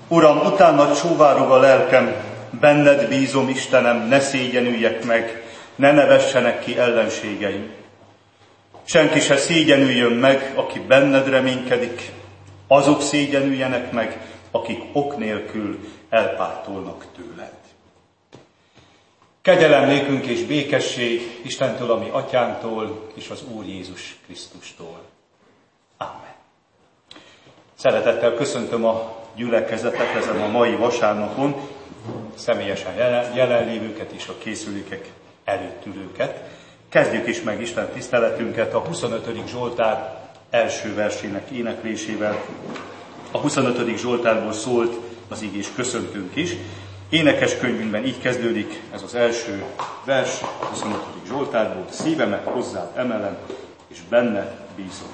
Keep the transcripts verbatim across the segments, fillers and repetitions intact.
Uram, utána csóvárog a lelkem, benned bízom, Istenem, ne szégyenüljek meg, ne nevessenek ki ellenségeim. Senki se szégyenüljön meg, aki benned reménykedik, azok szégyenüljenek meg, akik ok nélkül elpártolnak tőled. Kegyelem nékünk és békesség Istentől, a mi atyánktól, és az Úr Jézus Krisztustól. Amen. Szeretettel köszöntöm a gyülekezetet ezen a mai vasárnapon, személyesen jelenlévőket és a készülékek előtt ülőket. Kezdjük is meg Isten tiszteletünket a huszonötödik Zsoltár első versének éneklésével. A huszonötödik Zsoltárból szólt az ig és köszöntünk is. Énekeskönyvünkben így kezdődik ez az első vers, huszonötödik Zsoltárból: szívemet hozzád emelem, és benne bízom.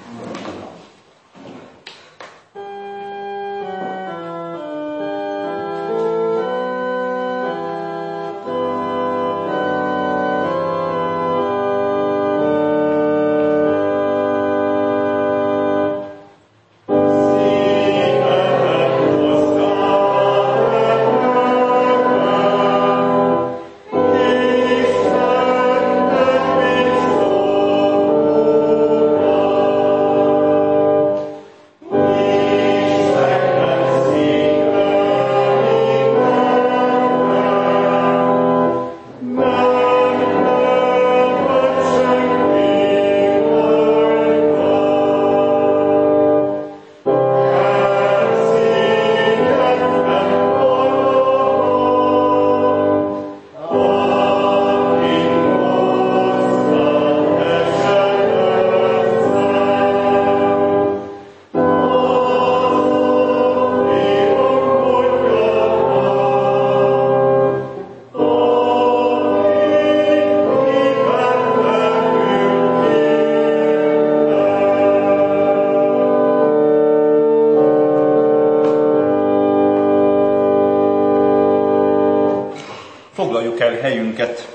Foglaljuk el helyünket,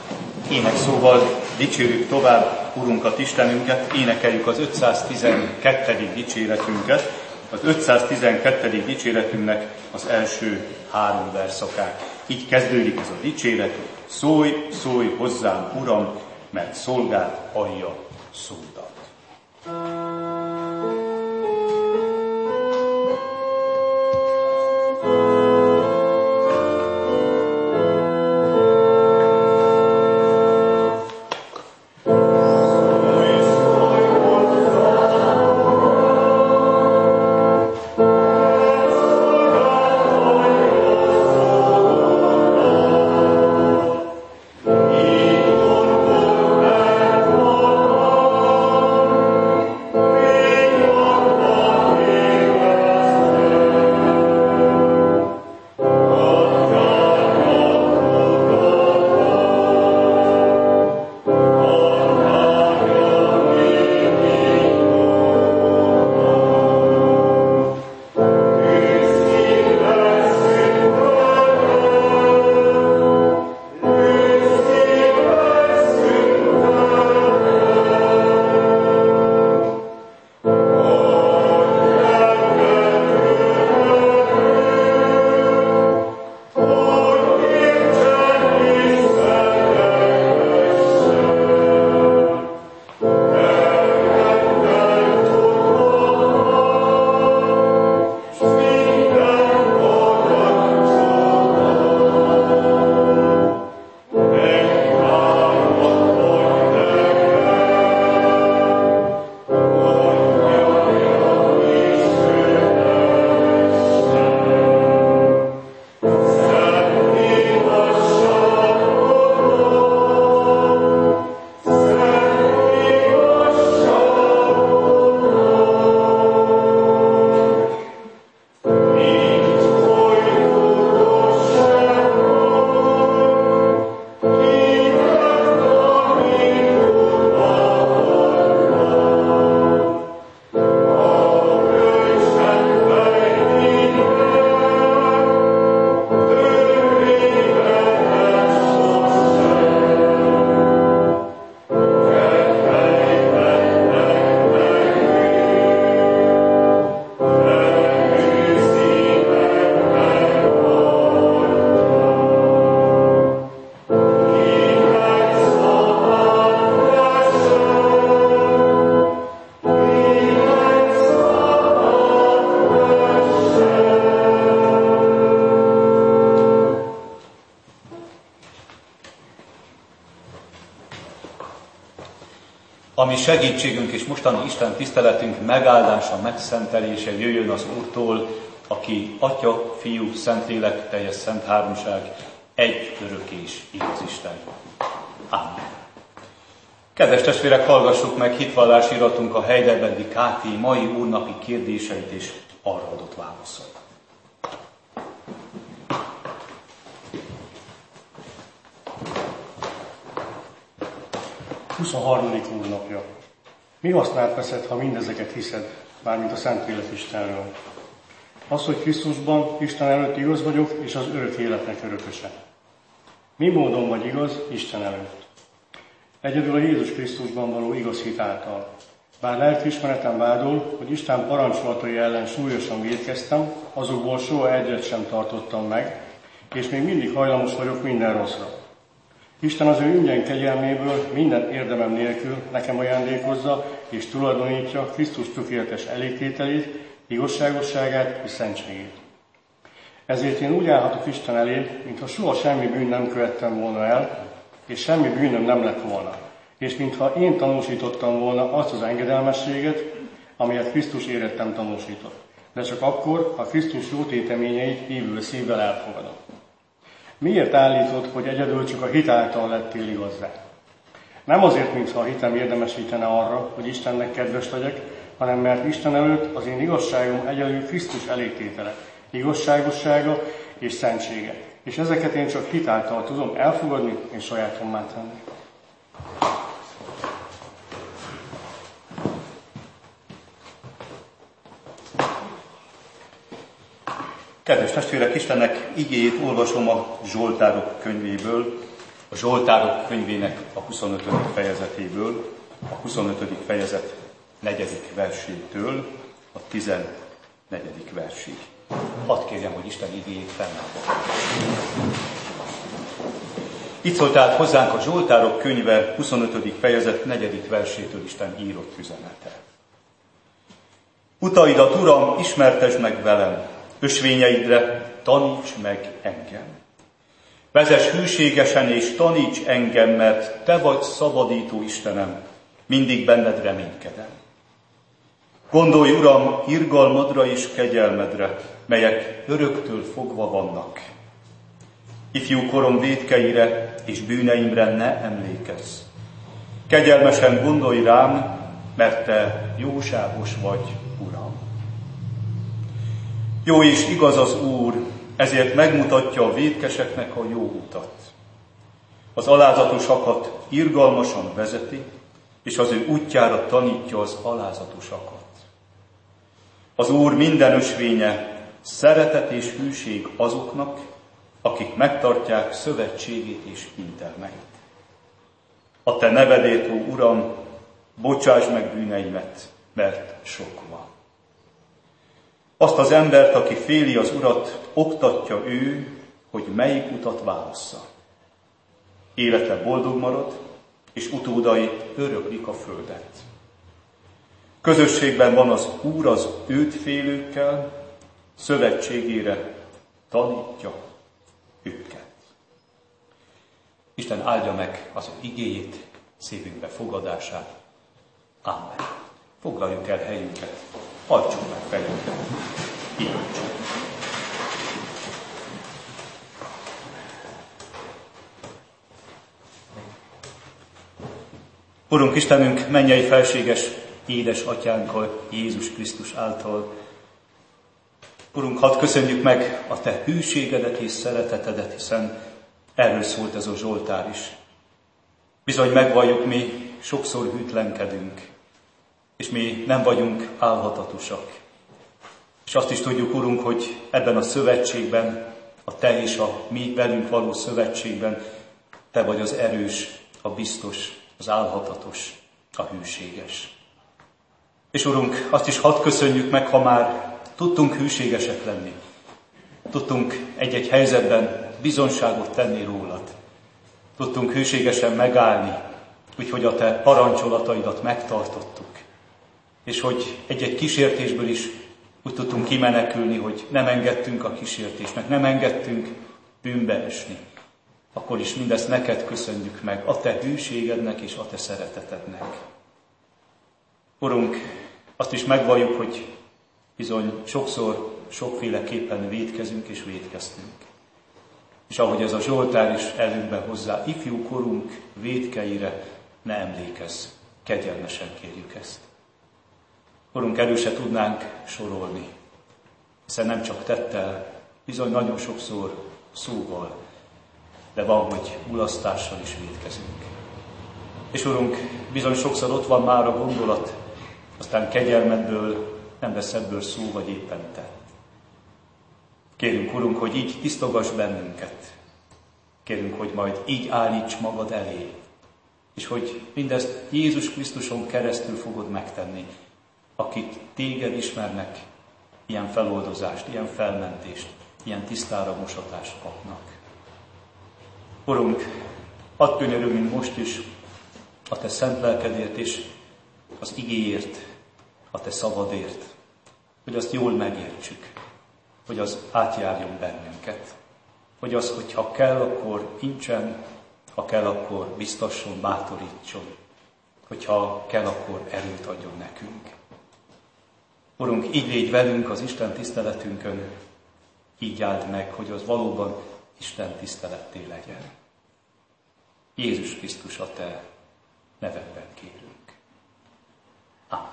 énekszóval dicsérjük tovább Urunkat, Istenünket, énekeljük az ötszáztizenkettedik dicséretünket, az ötszáztizenkettedik dicséretünknek az első három verszakát. Így kezdődik ez a dicséret: szólj, szólj hozzám, Uram, mert szolgád hallja szódat. Oh ami segítségünk és mostani Isten tiszteletünk megáldása, megszentelése jöjjön az Úrtól, aki Atya, Fiú, Szentlélek, teljes szent háromság, egy örök és igaz Isten. Amen. Kedves testvérek, hallgassuk meg hitvallási iratunk a Heidelbergi ká té mai úrnapi kérdéseit és arra adott válaszait. huszonharmadik úrnapja. Mi hasznát veszed, ha mindezeket hiszed, mármint a Szentlélek Istenről? Az, hogy Krisztusban, Isten előtt igaz vagyok, és az örök életnek örököse. Mi módon vagy igaz Isten előtt? Egyedül a Jézus Krisztusban való igaz hit által. Bár lelkiismeretem vádol, hogy Isten parancsolatai ellen súlyosan vétkeztem, azokból soha egyet sem tartottam meg, és még mindig hajlamos vagyok minden rosszra. Isten az ő ingyen kegyelméből minden érdemem nélkül nekem ajándékozza és tulajdonítja Krisztus tökéletes elégtételét, igazságosságát és szentségét. Ezért én úgy állhatok Isten elé, mintha soha semmi bűn nem követtem volna el, és semmi bűnöm nem lett volna, és mintha én tanúsítottam volna azt az engedelmességet, amelyet Krisztus érettem tanúsított, de csak akkor, ha Krisztus jó téteményeit hívő szívvel elfogadom. Miért állítod, hogy egyedül csak a hit által lettél igazzá? Nem azért, mintha a hitem érdemesítene arra, hogy Istennek kedves legyek, hanem mert Isten előtt az én igazságom egyedül Krisztus elégtétele, igazságossága és szentsége. És ezeket én csak hit által tudom elfogadni és sajátommá tenni. Kedves testvérek, Istennek igéjét olvasom a Zsoltárok könyvéből, a Zsoltárok könyvének a huszonötödik fejezetéből, a huszonötödik fejezet negyedik versétől a tizennegyedik versig. Hadd kérjem, hogy Isten igéjét fennállja. Itt szólt át hozzánk a Zsoltárok könyve huszonötödik fejezet negyedik versétől Isten írott üzenete. Utaidat, Uram, ismertesd meg velem, ösvényeidre taníts meg engem. Vezess hűségesen és taníts engem, mert te vagy szabadító Istenem, mindig benned reménykedem. Gondolj, Uram, irgalmadra és kegyelmedre, melyek öröktől fogva vannak. Ifjú korom vétkeire és bűneimre ne emlékezz. Kegyelmesen gondolj rám, mert te jóságos vagy, Uram. Jó és igaz az Úr, ezért megmutatja a vétkeseknek a jó utat. Az alázatosakat irgalmasan vezeti, és az ő útjára tanítja az alázatosakat. Az Úr minden ösvénye szeretet és hűség azoknak, akik megtartják szövetségét és intelmeit. A te nevedét, ó Uram, bocsásd meg bűneimet, mert sok van. Azt az embert, aki féli az Urat, oktatja ő, hogy melyik utat válassza. Élete boldog marad, és utódai öröklik a földet. Közösségben van az Úr az őt félőkkel, szövetségére tanítja őket. Isten áldja meg az ő igéjét, szívünkbe fogadását. Amen. Foglaljuk el helyünket, hajtsuk meg fejünket. Imádjuk. Urunk Istenünk, mennyei felséges édes atyánkkal, Jézus Krisztus által. Urunk, hadd köszönjük meg a te hűségedet és szeretetedet, hiszen erről szólt ez a Zsoltár is. Bizony megvalljuk, mi sokszor hűtlenkedünk, és mi nem vagyunk álhatatosak. És azt is tudjuk, Urunk, hogy ebben a szövetségben, a te és a mi velünk való szövetségben, te vagy az erős, a biztos, az álhatatos, a hűséges. És Urunk, azt is hadd köszönjük meg, ha már tudtunk hűségesek lenni. Tudtunk egy-egy helyzetben bizonyságot tenni rólad. Tudtunk hűségesen megállni, úgyhogy a te parancsolataidat megtartottuk. És hogy egy-egy kísértésből is úgy tudtunk kimenekülni, hogy nem engedtünk a kísértésnek, nem engedtünk bűnbe esni. Akkor is mindezt neked köszönjük meg, a te hűségednek és a te szeretetednek. Urunk, azt is megvalljuk, hogy bizony sokszor, sokféleképpen vétkezünk és vétkeztünk. És ahogy ez a Zsoltár is előbb hozzá, ifjú korunk vétkeire ne emlékezz, kegyelmesen kérjük ezt. Urunk, elő se tudnánk sorolni, hiszen nem csak tettel, bizony nagyon sokszor szóval, de van, hogy mulasztással is vétkezünk. És Urunk, bizony sokszor ott van már a gondolat, aztán kegyelmedből nem lesz ebből szó, vagy éppen tett. Kérünk, Urunk, hogy így tisztogass bennünket. Kérünk, hogy majd így állíts magad elé, és hogy mindezt Jézus Krisztuson keresztül fogod megtenni, akik téged ismernek, ilyen feloldozást, ilyen felmentést, ilyen tisztára mosatást kapnak. Urunk, add könyörögünk most is a te szent lelkedért és az igéért, a te szavadért, hogy azt jól megértsük, hogy az átjárjon bennünket, hogy az, hogyha kell, akkor incsen, ha kell, akkor biztasson, bátorítson, hogyha kell, akkor erőt adjon nekünk. Urunk, így légy velünk az Isten tiszteletünkön, így áld meg, hogy az valóban Isten tiszteletté legyen. Jézus Krisztus, a te nevedben kérünk. Amen.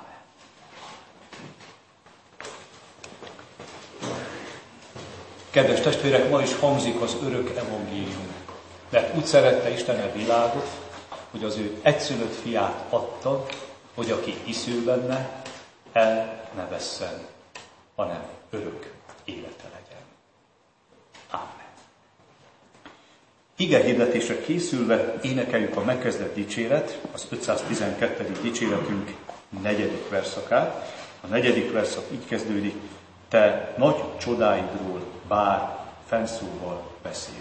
Kedves testvérek, ma is hangzik az örök evangélium, mert úgy szerette Isten a világot, hogy az ő egyszülött fiát adta, hogy aki hisző benne, el ne vesszen, hanem örök élete legyen. Amen. Ige hirdetésre készülve énekeljük a megkezdett dicséret, az ötszáztizenkettedik dicséretünk negyedik verszakát. A negyedik verszak így kezdődik: te nagy csodáidról bár fennszóval beszélnek.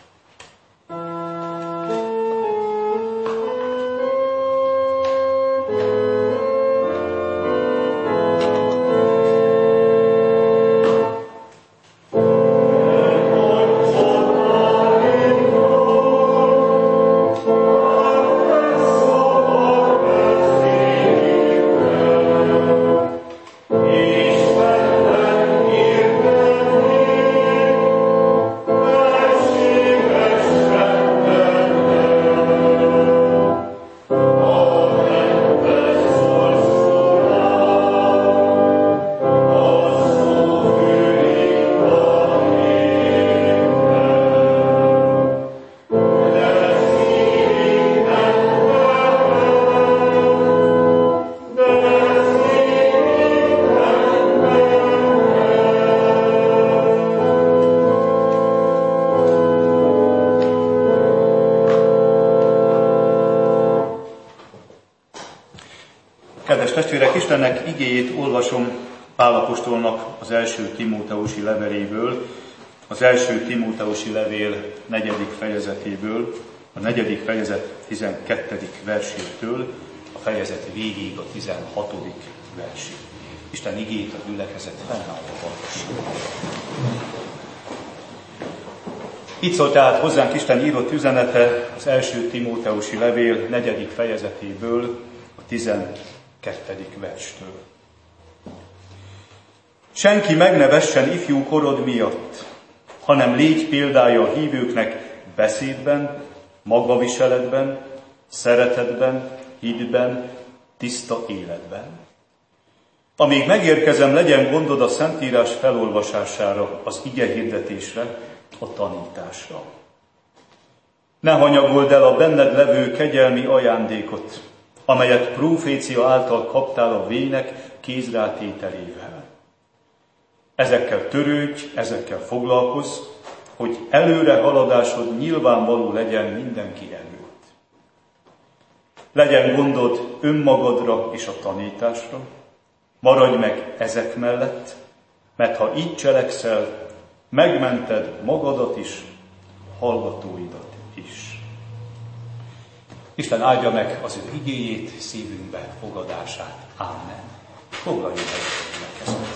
Kedves testvérek, Istennek igéjét olvasom Pál apostolnak az első Timóteusi leveléből, az első Timóteusi levél negyedik fejezetéből, a negyedik fejezet tizenkettedik versétől, a fejezet végéig a tizenhatodik versig. Isten igéjét a gyülekezet fennállva hallgassuk. Így szól tehát hozzánk Isten írott üzenete az első Timóteusi levél negyedik fejezetéből, a tizenkettedik verstől. Senki meg ne vessen ifjú korod miatt, hanem légy példája a hívőknek beszédben, magvaviseletben, szeretetben, hitben, tiszta életben. Amíg megérkezem, legyen gondod a Szentírás felolvasására, az igehirdetésre, a tanításra. Ne hanyagold el a benned levő kegyelmi ajándékot, amelyet prófécia által kaptál a vének kézrátételével. Ezekkel törődj, ezekkel foglalkozz, hogy előre haladásod nyilvánvaló legyen mindenki előtt. Legyen gondod önmagadra és a tanításra, maradj meg ezek mellett, mert ha így cselekszel, megmented magadat is, hallgatóidat is. Isten áldja meg az ő igéjét, szívünkbe fogadását. Amen. Foglaljuk el a gyülekezet.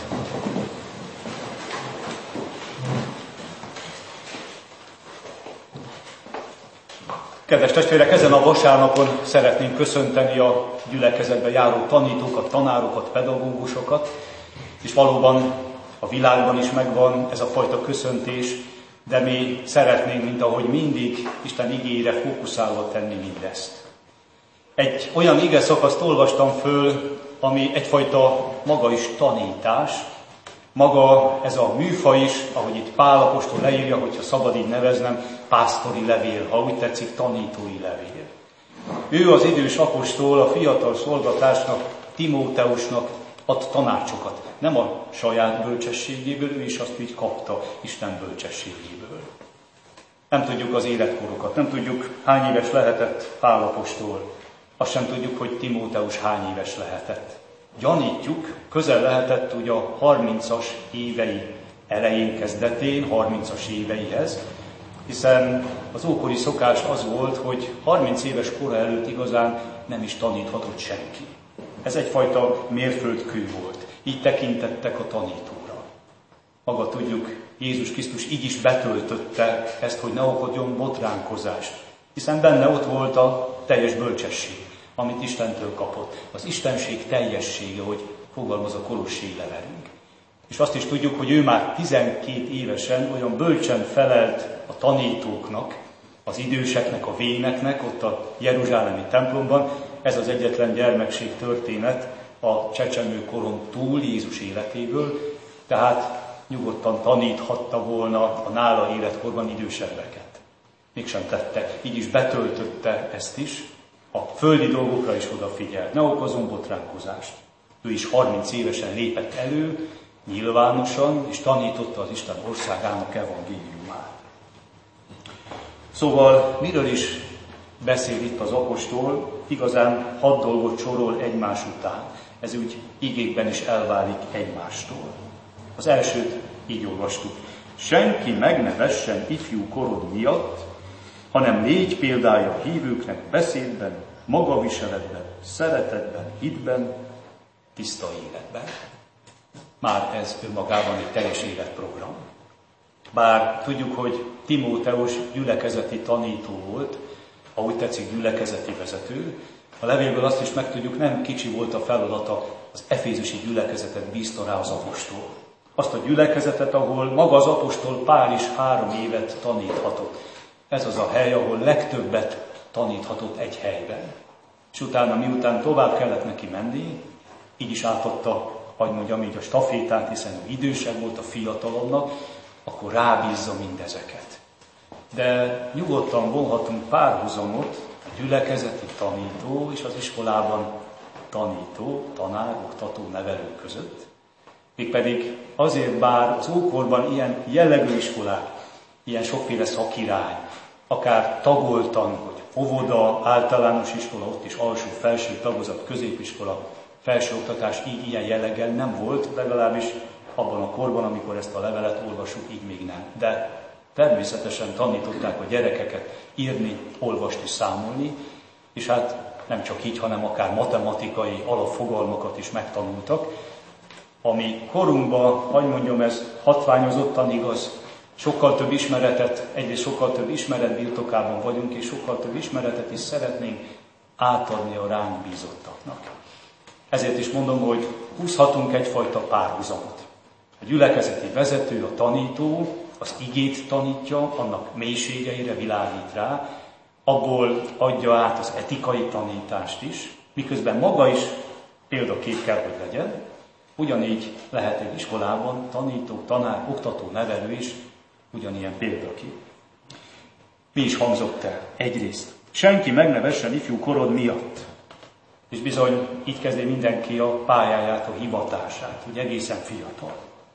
Kedves testvérek, ezen a vasárnapon szeretnénk köszönteni a gyülekezetbe járó tanítókat, tanárokat, pedagógusokat, és valóban a világban is megvan ez a fajta köszöntés, de mi szeretnénk, mint ahogy mindig, Isten igéjére fókuszálva tenni mindezt. Egy olyan ige szakaszt olvastam föl, ami egyfajta maga is tanítás, maga ez a műfaj is, ahogy itt Pál apostol leírja, hogyha szabad így neveznem, pásztori levél, ha úgy tetszik, tanítói levél. Ő az idős apostol a fiatal szolgatársnak, Timóteusnak ad tanácsokat. Nem a saját bölcsességéből, ő is azt így kapta Isten bölcsességéből. Nem tudjuk az életkorokat, nem tudjuk hány éves lehetett Pál apostol, azt sem tudjuk, hogy Timóteus hány éves lehetett. Gyanítjuk, közel lehetett ugye a harmincas évei elején, kezdetén, harmincas éveihez, hiszen az ókori szokás az volt, hogy harminc éves kora előtt igazán nem is taníthatott senki. Ez egyfajta mérföldkő volt. Így tekintettek a tanítóra. Maga tudjuk, Jézus Krisztus így is betöltötte ezt, hogy ne okodjon botránkozást, hiszen benne ott volt a teljes bölcsesség, amit Istentől kapott. Az Istenség teljessége, hogy fogalmaz a Kolossé levelünk. És azt is tudjuk, hogy ő már tizenkét évesen olyan bölcsen felelt a tanítóknak, az időseknek, a véneknek, ott a jeruzsálemi templomban. Ez az egyetlen gyermekség történet a csecsemőkoron túl Jézus életéből, tehát nyugodtan taníthatta volna a nála életkorban idősebbeket. Mégsem tette, így is betöltötte ezt is, a földi dolgokra is odafigyelt, ne okozom botránkozást. Ő is harminc évesen lépett elő, nyilvánosan, és tanította az Isten országának evangéliumát. Szóval miről is beszél itt az apostol? Igazán hat dolgot sorol egymás után. Ez úgy igékben is elválik egymástól. Az elsőt így olvastuk. Senki meg ne vessen ifjú korod miatt, hanem légy példája a hívőknek beszédben, magaviseletben, szeretetben, hitben, tiszta életben. Már ez önmagában egy teljes életprogram. Bár tudjuk, hogy Timóteus gyülekezeti tanító volt, ha úgy tetszik, gyülekezeti vezető, a levélből azt is megtudjuk, nem kicsi volt a feladata, az efézusi gyülekezetet bízta rá az apostol. Azt a gyülekezetet, ahol maga az apostol Pál is három évet taníthatott. Ez az a hely, ahol legtöbbet taníthatott egy helyben. És utána, miután tovább kellett neki menni, így is átadta, hogy mondjam így, a stafétát, hiszen ő idősebb volt a fiatalabbnak, akkor rábízza mindezeket. De nyugodtan vonhatunk párhuzamot a gyülekezeti tanító és az iskolában tanító, tanár, oktató, nevelő között. Mégpedig azért, bár az ókorban ilyen jellegű iskolák, ilyen sokféle szakirány, akár tagoltan, hogy óvoda, általános iskola, ott is alsó, felső tagozat, középiskola, felsőoktatás így ilyen jelleggel nem volt, legalábbis abban a korban, amikor ezt a levelet olvasjuk, így még nem. De természetesen tanították a gyerekeket írni, olvasni, számolni, és hát nem csak így, hanem akár matematikai alapfogalmakat is megtanultak, ami korunkban, hogy mondjam, ez hatványozottan igaz, sokkal több ismeretet, egyrészt sokkal több ismeret birtokában vagyunk, és sokkal több ismeretet is szeretnénk átadni a ránk bízottaknak. Ezért is mondom, hogy húzhatunk egyfajta párhuzamot. A gyülekezeti vezető, a tanító, az igét tanítja, annak mélységeire világít rá, abból adja át az etikai tanítást is, miközben maga is példakép kell, hogy legyen. Ugyanígy lehet egy iskolában tanító, tanár, oktató, nevelő is ugyanilyen példakép. Mi is hangzott el? Egyrészt, senki meg ne vessen ifjú korod miatt. És bizony így kezdi mindenki a pályáját, a hivatását, hogy egészen fiatal.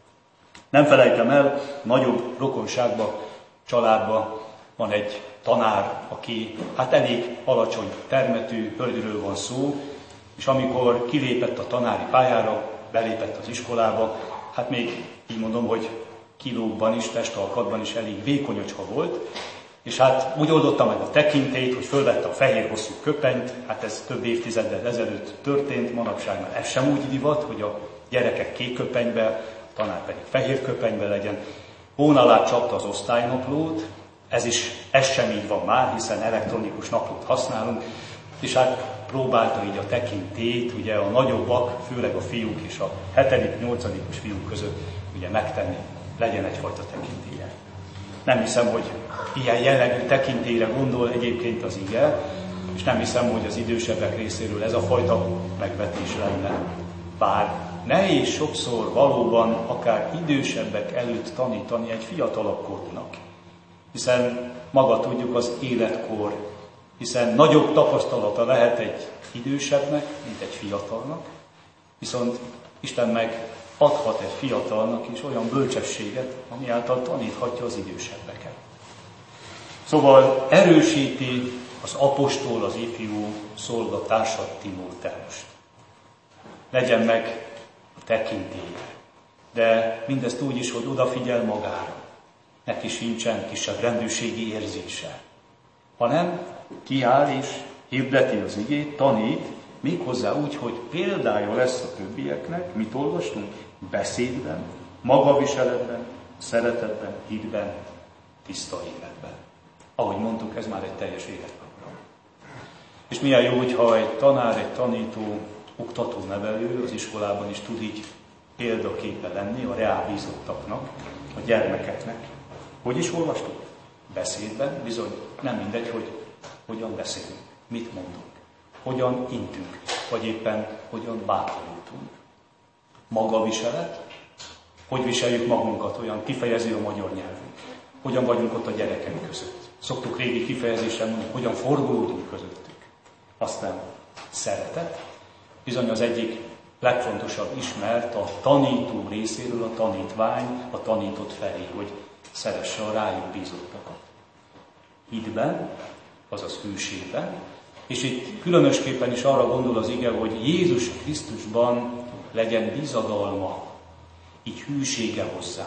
Nem felejtem el, nagyobb rokonságban, családban van egy tanár, aki hát elég alacsony termetű hölgyről van szó, és amikor kilépett a tanári pályára, belépett az iskolába, hát még így mondom, hogy kilókban is, testalkatban is elég vékonyocska volt, és hát úgy oldotta meg a tekintélyt, hogy fölvette a fehér hosszú köpenyt, hát ez több évtizeddel ezelőtt történt, manapság már ez sem úgy divat, hogy a gyerekek kék köpenybe, a tanár pedig fehér köpenybe legyen. Hón alá csapta az osztálynaplót, Ez is, ez sem így van már, hiszen elektronikus naplót használunk, és hát próbálta így a tekintét, ugye a nagyobbak, főleg a fiúk és a hetedik, nyolcadikos fiúk között ugye megtenni, legyen egyfajta tekintélye. Nem hiszem, hogy ilyen jellegű tekintélyre gondol egyébként az ige, és nem hiszem, hogy az idősebbek részéről ez a fajta megvetés lenne. Bár nehéz sokszor valóban akár idősebbek előtt tanítani egy fiatalabb korúnak, hiszen maga tudjuk az életkor, hiszen nagyobb tapasztalata lehet egy idősebbnek, mint egy fiatalnak, viszont Isten meg adhat egy fiatalnak is olyan bölcsességet, ami által taníthatja az idősebbeket. Szóval erősíti az apostol, az ifjú szolgatársat, Timóteust. Legyen meg a tekintélye, de mindezt úgy is, hogy odafigyel magára. Neki sincsen kisebb rendőrségi érzése, hanem kiáll és hirdeti az igét, tanít, méghozzá úgy, hogy példája lesz a többieknek. Mit olvastunk? Beszédben, magaviseletben, szeretetben, hitben, tiszta életben. Ahogy mondtuk, ez már egy teljes életprogram. És milyen jó, hogyha egy tanár, egy tanító, oktató, nevelő az iskolában is tud így példaképe lenni a reálbízottaknak, a gyermekeknek. Hogy is olvastuk? Beszédben, bizony nem mindegy, hogy hogyan beszélünk, mit mondunk, hogyan intünk, vagy éppen hogyan bátorítunk. Magaviselet, hogy viseljük magunkat, olyan kifejező a magyar nyelvünk, hogyan vagyunk ott a gyerekek között. Szoktuk régi kifejezésen mondani, hogyan forgolódunk közöttük. Aztán szeretet, bizony az egyik legfontosabb ismert a tanító részéről a tanítvány, a tanított felé, hogy szeresse a rájuk bízottakat. Hitben, azaz hűségben, és itt különösképpen is arra gondol az ige, hogy Jézus Krisztusban legyen bizadalma, így hűsége hozzá.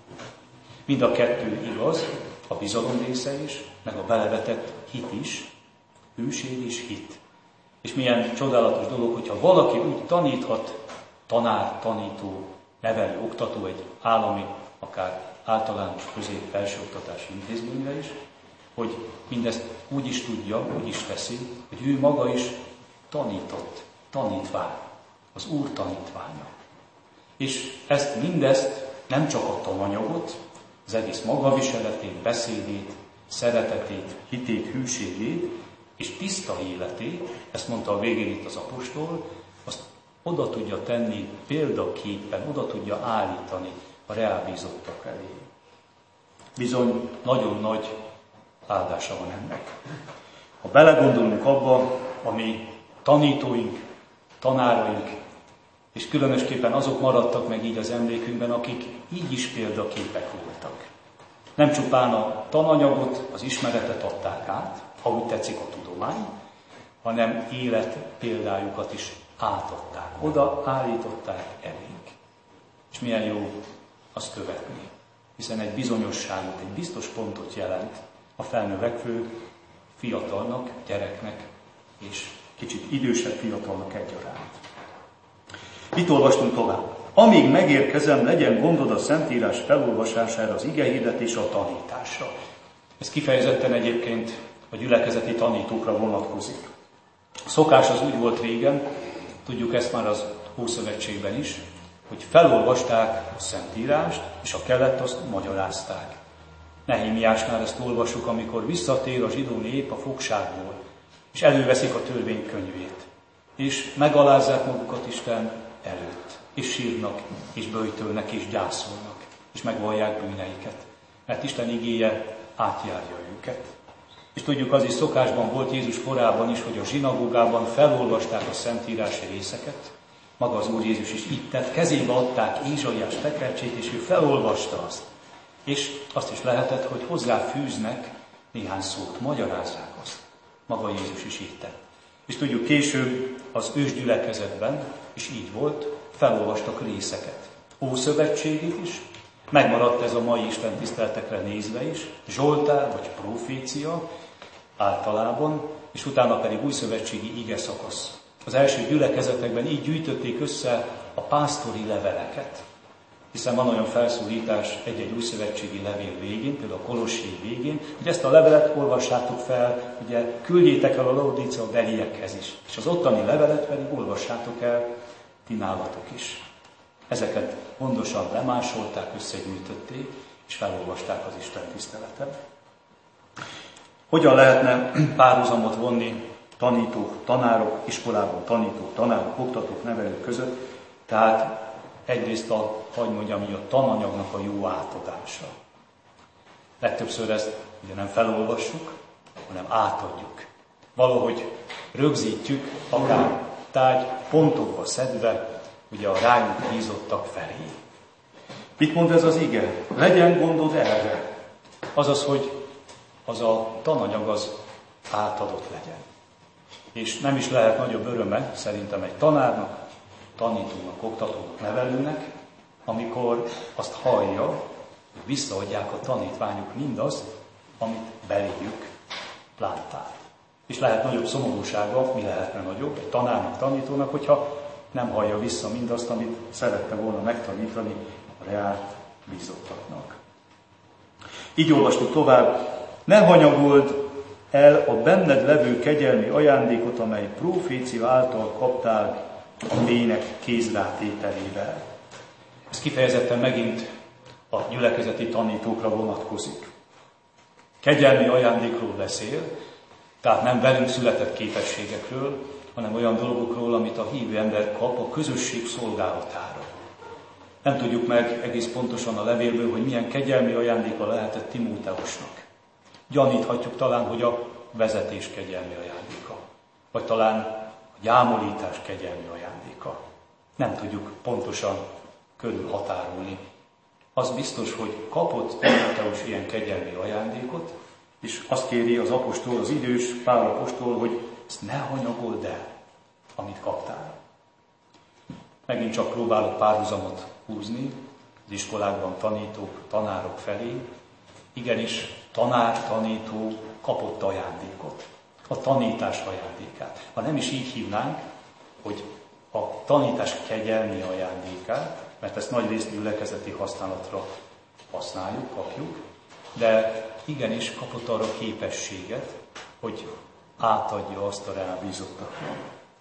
Mind a kettő igaz, a bizalom része is, meg a belevetett hit is, hűség és hit. És milyen csodálatos dolog, hogyha valaki úgy taníthat, tanár, tanító, nevelő, oktató egy állami, akár általános közép felsőoktatási intézményre is, hogy mindezt úgy is tudja, úgy is teszi, hogy ő maga is tanított, tanítvány, az Úr tanítványa. És ezt mindezt, nem csak a tananyagot, az egész magaviseletét, beszédét, szeretetét, hitét, hűségét és tiszta életét, ezt mondta a végén itt az apostol, azt oda tudja tenni példaképpen, oda tudja állítani a reálbízottak elé. Bizony nagyon nagy áldása van ennek. Ha belegondolunk abba, ami tanítóink, tanáraink, és különösképpen azok maradtak meg így az emlékünkben, akik így is példaképek voltak. Nem csupán a tananyagot, az ismeretet adták át, ha úgy tetszik a tudomány, hanem élet példájukat is átadták. Oda állították elénk. És milyen jó azt követni, hiszen egy bizonyosságot, egy biztos pontot jelent a felnövekvő fiatalnak, gyereknek és kicsit idősebb fiatalnak egyaránt. Itt olvastunk tovább. Amíg megérkezem, legyen gondod a Szentírás felolvasására, az igehirdetés a tanításra. Ez kifejezetten egyébként a gyülekezeti tanítókra vonatkozik. A szokás az úgy volt régen, tudjuk ezt már az Ószövetségben is, hogy felolvasták a Szentírást, és a kellett azt magyarázták. Nehémiásnál ezt olvassuk, amikor visszatér a zsidó nép a fogságból, és előveszik a törvénykönyvét, és megalázzák magukat Isten előtt, és sírnak, és böjtölnek, és gyászolnak, és megvallják bűneiket, mert Isten igéje átjárja őket. És tudjuk, az is szokásban volt Jézus korában is, hogy a zsinagógában felolvasták a Szentírás részeket, maga az Úr Jézus is így tett, kezébe adták Ézsaiás tekercsét, és ő felolvasta azt. És azt is lehetett, hogy hozzáfűznek néhány szót, magyarázzák azt. Maga Jézus is így tett. És tudjuk, később az ősgyülekezetben is így volt, felolvastak részeket. Ószövetségét is, megmaradt ez a mai Isten tiszteletekre nézve is, Zsoltár vagy profécia általában, és utána pedig újszövetségi ige szakasz. Az első gyülekezetekben így gyűjtötték össze a pásztori leveleket. Hiszen van olyan felszólítás egy-egy újszövetségi levél végén, például a Kolossé végén, hogy ezt a levelet olvassátok fel, ugye küldjétek el a Laodicea beliekhez is, és az ottani levelet pedig olvassátok el ti nálatok is. Ezeket gondosan lemásolták, összegyűjtötték, és felolvasták az Isten tiszteleten. Hogyan lehetne párhuzamot vonni tanítók, tanárok, iskolában tanítók, tanárok, oktatók, nevelők között? Tehát egyrészt a, hogy mondjam, a tananyagnak a jó átadása. Legtöbbször ezt ugye nem felolvassuk, hanem átadjuk. Valahogy rögzítjük, akár tárgy pontokba szedve, ugye a rájuk bízottak felé. Mit mond ez az ige? Legyen gondod erre. Azaz, hogy az a tananyag az átadott legyen. És nem is lehet nagyobb öröme szerintem egy tanárnak, tanítónak, oktatónak, nevelőnek, amikor azt hallja, hogy visszaadják a tanítványok mindazt, amit beléjük láttál. És lehet nagyobb szomorúsága, mi lehetne nagyobb egy tanárnak, tanítónak, hogyha nem hallja vissza mindazt, amit szerette volna megtanítani a reált bízottaknak. Így olvastuk tovább, ne hanyagold el a benned levő kegyelmi ajándékot, amely profécia által kaptál a lények kézrátételével. Ez kifejezetten megint a gyülekezeti tanítókra vonatkozik. Kegyelmi ajándékról beszél, tehát nem velünk született képességekről, hanem olyan dolgokról, amit a hívő ember kap a közösség szolgálatára. Nem tudjuk meg egész pontosan a levélből, hogy milyen kegyelmi ajándéka lehetett Timóteusnak. Gyaníthatjuk talán, hogy a vezetés kegyelmi ajándéka, vagy talán a gyámolítás kegyelmi ajándéka. Nem tudjuk pontosan körülhatárolni. Az biztos, hogy kapott Timóteus ilyen kegyelmi ajándékot, és azt kéri az apostol, az idős Pál apostol, hogy ezt ne hanyagold el, amit kaptál. Megint csak próbálok párhuzamot húzni az iskolákban tanítók, tanárok felé. Igenis, tanár, tanító kapott ajándékot, a tanítás ajándékát. Ha nem is így hívnánk, hogy a tanítás kegyelmi ajándékát, mert ezt nagy részt gyülekezeti használatra használjuk, kapjuk, de igenis kapott arra képességet, hogy átadja azt a rábízottaknak.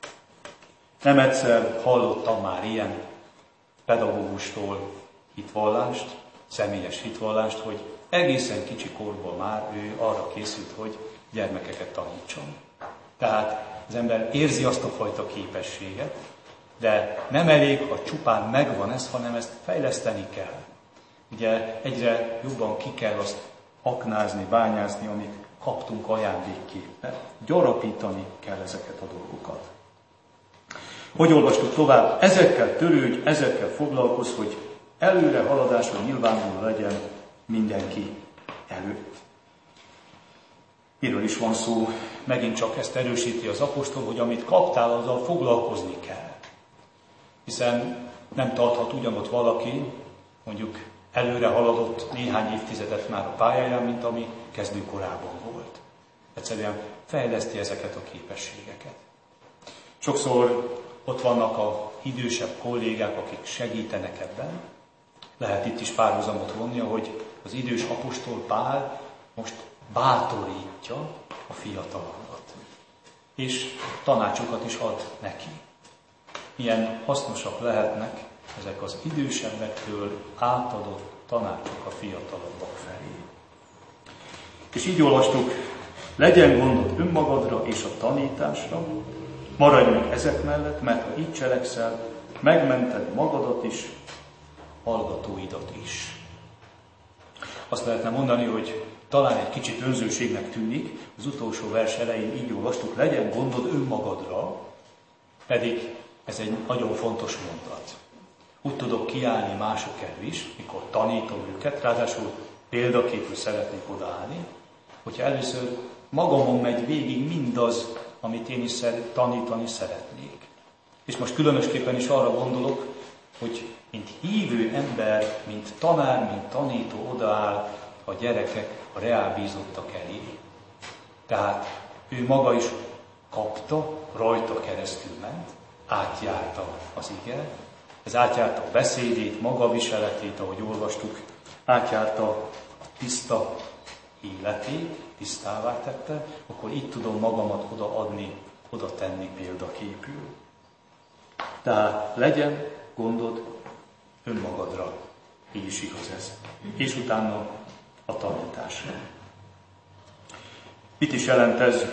Nem egyszer hallottam már ilyen pedagógustól hitvallást, személyes hitvallást, hogy egészen kicsi korban már ő arra készült, hogy gyermekeket tanítson. Tehát az ember érzi azt a fajta képességet, de nem elég, ha csupán megvan ez, hanem ezt fejleszteni kell. Ugye egyre jobban ki kell azt aknázni, bányázni, amit kaptunk ajándékképpen. Gyarapítani kell ezeket a dolgokat. Hogy olvastuk tovább? Ezekkel törődj, ezekkel foglalkozz, hogy előre haladásra nyilvánvaló legyen mindenki előtt. Miről is van szó? Megint csak ezt erősíti az apostol, hogy amit kaptál, azzal foglalkozni kell. Hiszen nem tarthat ugyanott valaki, mondjuk előre haladott néhány évtizedet már a pályáján, mint ami kezdőkorában volt. Egyszerűen fejleszti ezeket a képességeket. Sokszor ott vannak a idősebb kollégák, akik segítenek ebben. Lehet itt is párhuzamot vonni, hogy az idős apostol Pál most bátorítja a fiatalokat. És tanácsokat is ad neki. Milyen hasznosak lehetnek ezek az idősebbektől átadott tanácsok a fiatalabbak felé. És így olvastuk, legyen gondod önmagadra és a tanításra, maradj meg ezek mellett, mert ha így cselekszel, megmented magadat is, hallgatóidat is. Azt lehetne mondani, hogy talán egy kicsit önzőségnek tűnik, az utolsó vers elején így olvastuk, legyen gondod önmagadra, pedig ez egy nagyon fontos mondat. Úgy tudok kiállni mások elől is, mikor tanítom őket, ráadásul példaképül szeretnék odaállni, hogyha először magamon megy végig mindaz, amit én is tanítani szeretnék. És most különösképpen is arra gondolok, hogy mint hívő ember, mint tanár, mint tanító odaáll a gyerekek, a reálbízottak elé. Tehát ő maga is kapta, rajta keresztül ment, átjárta az ige, Ez átjárta a beszédét, magaviseletét, ahogy olvastuk, átjárta a tiszta életét, tisztává tette, akkor itt tudom magamat odaadni, oda tenni példaképül. Tehát legyen gondod önmagadra, így is igaz ez. És utána a tanításra. Mit is jelent ez?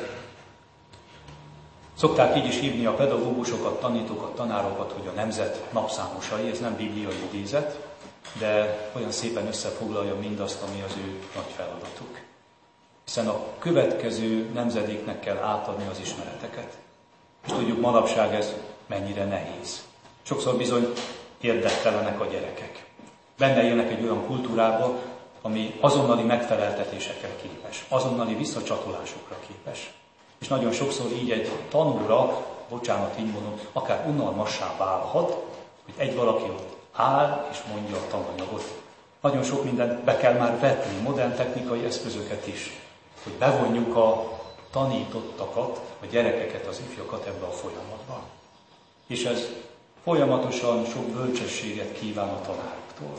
Szokták így is hívni a pedagógusokat, tanítókat, tanárokat, hogy a nemzet napszámosai, ez nem bibliai idézet, de olyan szépen összefoglalja mindazt, ami az ő nagy feladatuk. Hiszen a következő nemzedéknek kell átadni az ismereteket. És tudjuk, manapság ez mennyire nehéz. Sokszor bizony érdektelenek a gyerekek. Benne élnek egy olyan kultúrába, ami azonnali megfeleltetésekre képes, azonnali visszacsatolásokra képes. És nagyon sokszor így egy tanúra, bocsánat, így mondom, akár unalmassá válhat, hogy egy valaki ott áll és mondja a tananyagot. Nagyon sok mindent be kell már vetni, modern technikai eszközöket is, hogy bevonjuk a tanítottakat, a gyerekeket, az ifjakat ebbe a folyamatba. És ez folyamatosan sok bölcsességet kíván a tanároktól.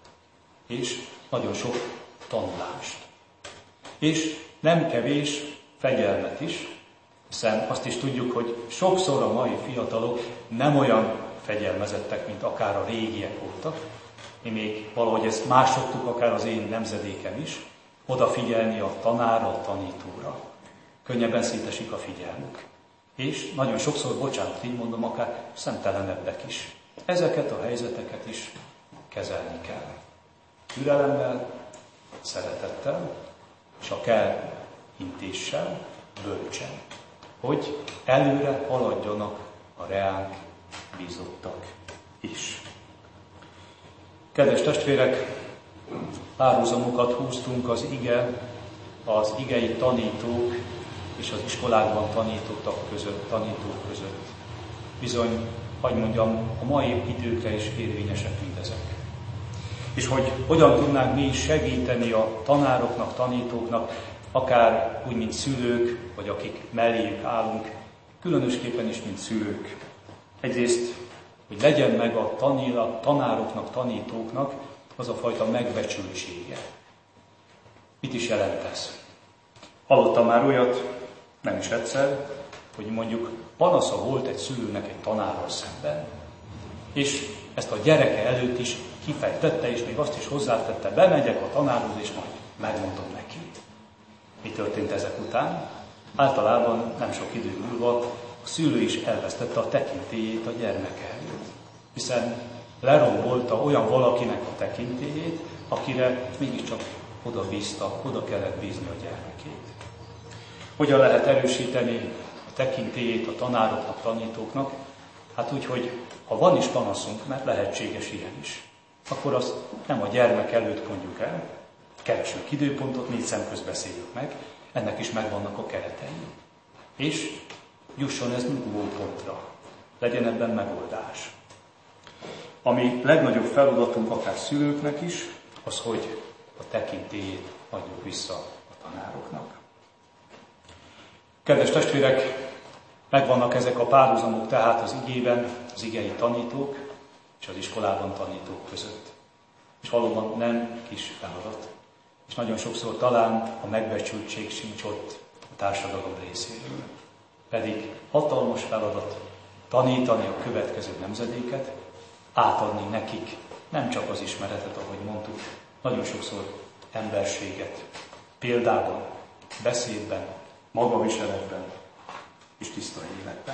És nagyon sok tanulást. És nem kevés fegyelmet is, hiszen azt is tudjuk, hogy sokszor a mai fiatalok nem olyan fegyelmezettek, mint akár a régiek voltak. Mi még valahogy ezt más szoktuk, akár az én nemzedékem is, odafigyelni a tanárra, a tanítóra. Könnyebben szétesik a figyelmük. És nagyon sokszor, bocsánat, így mondom, akár szemtelenebbek is. Ezeket a helyzeteket is kezelni kell. Türelemmel, szeretettel, és ha kell, intéssel, bölcsen, hogy előre haladjanak a reánk bízottak is. Kedves testvérek, párhuzamokat húztunk az ige, az igei tanítók és az iskolákban tanítottak között, tanítók között. Bizony, hadd mondjam, a mai időkre is érvényesek mindezek. És hogy hogyan tudnánk mi is segíteni a tanároknak, tanítóknak, akár úgy, mint szülők, vagy akik melléjük állunk, különösképpen is, mint szülők. Egyrészt, hogy legyen meg a tanároknak, tanítóknak az a fajta megbecsültsége. Mit is jelent ez? Hallottam már olyat, nem is egyszer, hogy mondjuk panasza volt egy szülőnek egy tanárral szemben, és ezt a gyereke előtt is kifejtette, és még azt is hozzátette, bemegyek a tanárhoz, és majd megmondom neki. Mi történt ezek után? Általában nem sok idő múlva a szülő is elvesztette a tekintélyét a gyermeke előtt, hiszen lerombolta olyan valakinek a tekintélyét, akire mégiscsak oda bízta, oda kellett bízni a gyermekét. Hogyan lehet erősíteni a tekintélyét a tanároknak, tanítóknak? Hát úgy, hogy ha van is panaszunk, mert lehetséges ilyen is, akkor azt nem a gyermek előtt mondjuk el, keresünk időpontot, négy szemközt beszéljük meg, ennek is megvannak a keretei. És jusson ez nyugvó pontra, legyen ebben megoldás. Ami legnagyobb feladatunk akár szülőknek is, az, hogy a tekintélyét adjuk vissza a tanároknak. Kedves testvérek, megvannak ezek a párhuzamok tehát az igében, az igei tanítók és az iskolában tanítók között. És valóban nem kis feladat. És nagyon sokszor talán a megbecsültség sincs ott a társadalom részéről. Pedig hatalmas feladat tanítani a következő nemzedéket, átadni nekik nem csak az ismeretet, ahogy mondtuk, nagyon sokszor emberséget, példában, beszédben, magaviseletben és tiszta életben.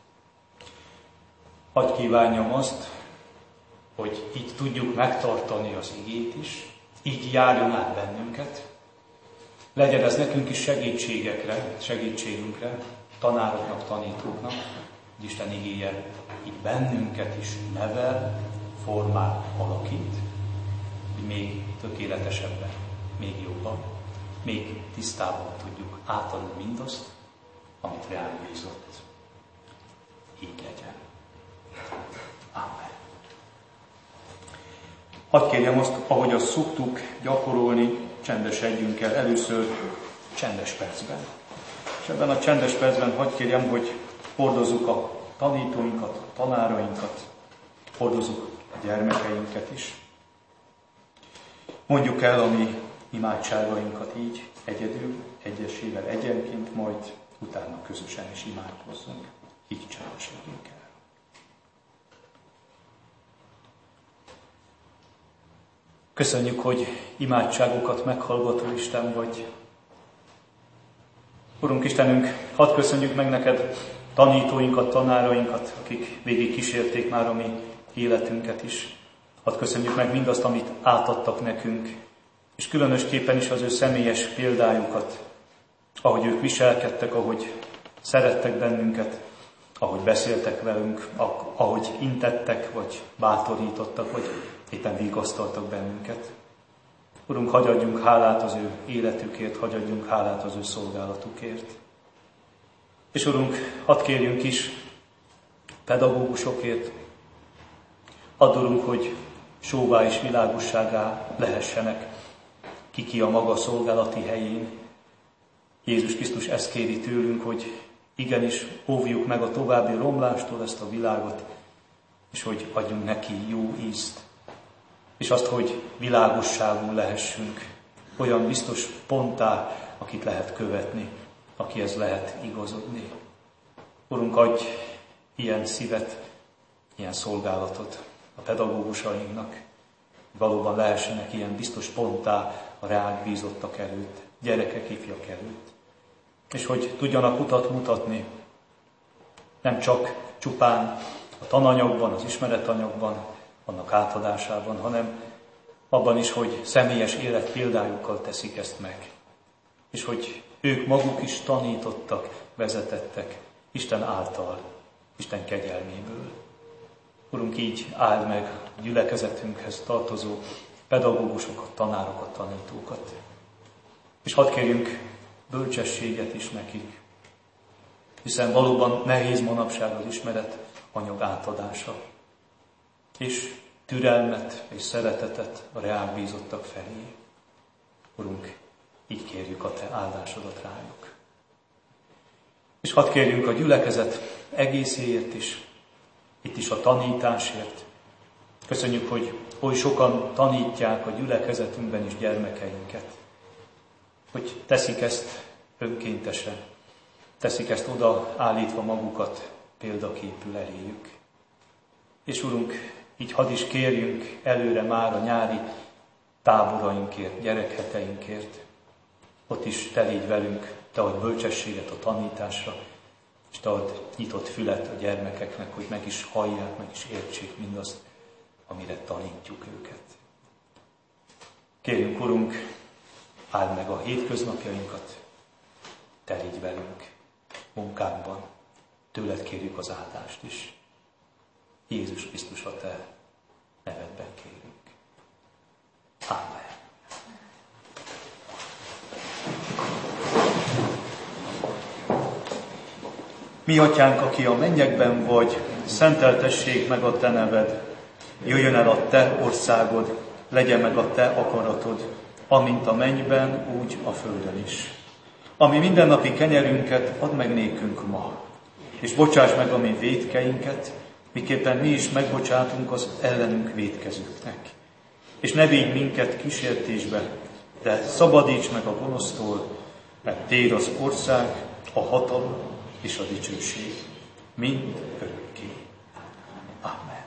Hadd kívánjam azt, hogy így tudjuk megtartani az igét is, így járjon át bennünket. Legyen ez nekünk is segítségekre, segítségünkre, tanároknak, tanítóknak, hogy Isten igéje így bennünket is nevel, formál, alakít, hogy még tökéletesebben, még jobban, még tisztában tudjuk átadni mindazt, amit ránk bízott. Így legyen. Amen. Hadd kérjem azt, ahogy azt szoktuk gyakorolni, csendesedjünk el először csendes percben. És ebben a csendes percben hadd kérjem, hogy hordozzuk a tanítóinkat, a tanárainkat, hordozzuk a gyermekeinket is. Mondjuk el a mi imádságainkat így, egyedül, egyesével, egyenként, majd utána közösen is imádkozzunk. Így csendesedjünk el. Köszönjük, hogy imádságokat meghallgató Isten vagy. Urunk Istenünk, hadd köszönjük meg neked tanítóinkat, tanárainkat, akik végig kísérték már a mi életünket is. Hadd köszönjük meg mindazt, amit átadtak nekünk, és különösképpen is az ő személyes példájukat, ahogy ők viselkedtek, ahogy szerettek bennünket, ahogy beszéltek velünk, ahogy intettek, vagy bátorítottak, vagy éppen vigasztaltak bennünket. Urunk, hadd adjunk hálát az ő életükért, hadd adjunk hálát az ő szolgálatukért. És Urunk, hadd kérjünk is pedagógusokért, add Urunk, hogy sóvá és világosságá lehessenek, ki-ki a maga szolgálati helyén. Jézus Krisztus ezt kéri tőlünk, hogy igenis óvjuk meg a további romlástól ezt a világot, és hogy adjunk neki jó ízt, és azt, hogy világosságú lehessünk, olyan biztos ponttá, akit lehet követni, akihez lehet igazodni. Urunk, adj ilyen szívet, ilyen szolgálatot a pedagógusainknak, valóban lehessenek ilyen biztos ponttá a reák bízottak előtt, gyerekek, ifjak előtt. És hogy tudjanak utat mutatni, nem csak csupán a tananyagban, az ismeretanyagban, annak átadásában, hanem abban is, hogy személyes élet példájukkal teszik ezt meg. És hogy ők maguk is tanítottak, vezetettek Isten által, Isten kegyelméből. Urunk, így áld meg a gyülekezetünkhez tartozó pedagógusokat, tanárokat, tanítókat. És hadd kérjünk bölcsességet is nekik, hiszen valóban nehéz manapság az ismeret anyag átadása. És türelmet és szeretetet a reák bízottak felé. Urunk, így kérjük a te áldásodat rájuk. És hadd kérjünk a gyülekezet egészéért is, itt is a tanításért. Köszönjük, hogy oly sokan tanítják a gyülekezetünkben is gyermekeinket, hogy teszik ezt önkéntesen, teszik ezt oda állítva magukat példaképül eléjük. És Urunk, így hadd is kérjünk előre már a nyári táborainkért, gyerekheteinkért. Ott is te légy velünk, te adj bölcsességet a tanításra, és te adj nyitott fület a gyermekeknek, hogy meg is hallják, meg is értsék mindazt, amire tanítjuk őket. Kérjünk, Urunk, áld meg a hétköznapjainkat, te légy velünk munkánkban, tőled kérjük az áldást is. Jézus Krisztus, a te nevedben kérünk. Amen. Mi atyánk, aki a mennyekben vagy, szenteltessék meg a te neved, jöjjön el a te országod, legyen meg a te akaratod, amint a mennyben, úgy a földön is. Ami mindennapi kenyerünket add meg nékünk ma, és bocsáss meg a mi vétkeinket, miképpen mi is megbocsátunk az ellenünk vétkezőknek. És ne vigy minket kísértésbe, de szabadíts meg a gonosztól, mert téd az ország, a hatalom és a dicsőség, mind örökké. Amen.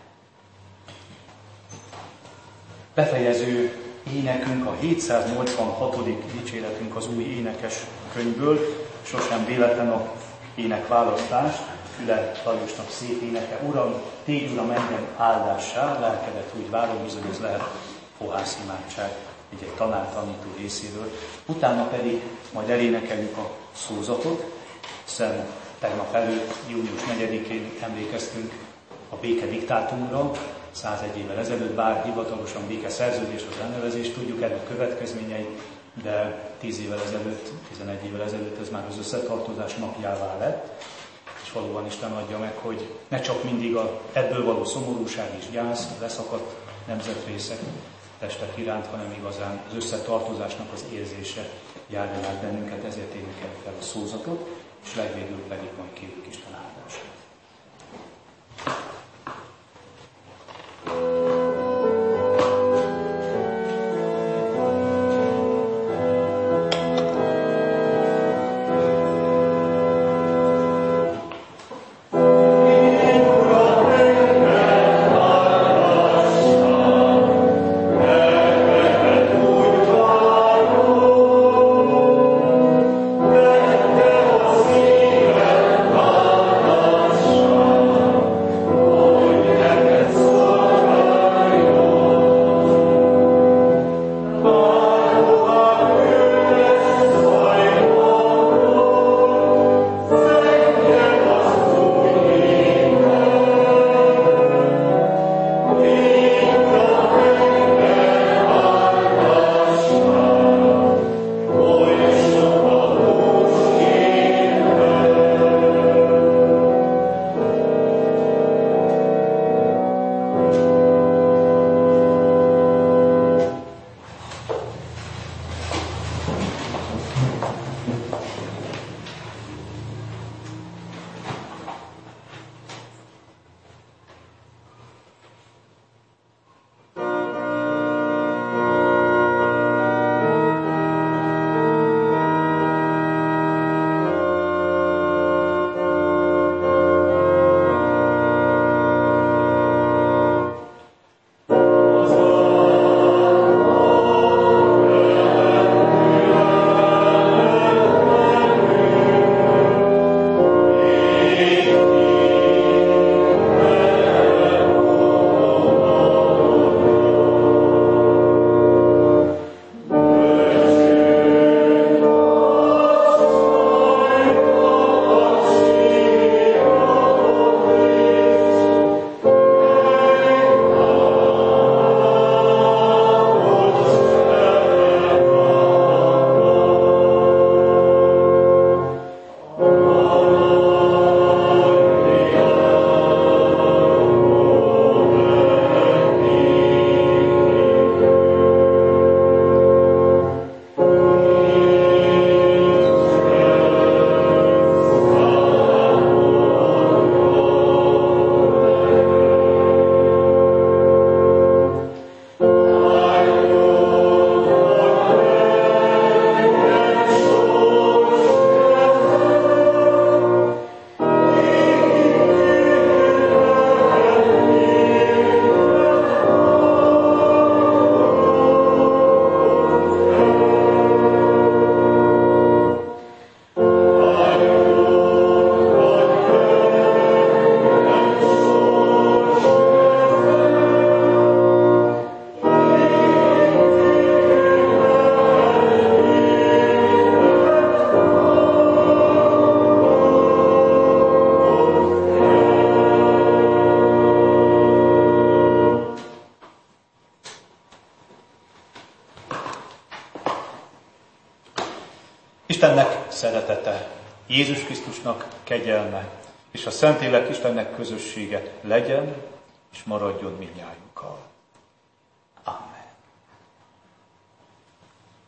Befejező énekünk a hétszáznyolcvanhatodik dicséretünk az új énekes könyvből, sosem véletlen a énekválasztás, Füle Lajosnak szép éneke. Uram, tégy Uram engem áldássá, lelkedet úgy várom, bizony ez lehet fohász imádság egy-egy tanár-tanító részéről. Utána pedig majd elénekeljük a szózatot, hiszen tegnap előtt, június negyedikén emlékeztünk a béke diktátumra, százegy évvel ezelőtt, bár hivatalosan békeszerződés az elnevezés, tudjuk ennek következményeit, de tíz évvel ezelőtt, tizenegy évvel ezelőtt ez már az összetartozás napjává lett, és valóban Isten adja meg, hogy ne csak mindig a, ebből való szomorúság és gyász, leszakadt nemzetrészek, testek iránt, hanem igazán az összetartozásnak az érzése járja át bennünket, ezért énekeljük fel a szózatot, és legvégül pedig majd kérjük Isten áldását. szeretete, Jézus Krisztusnak kegyelme, és a Szentlélek Istennek közössége legyen és maradjon mindnyájunkkal.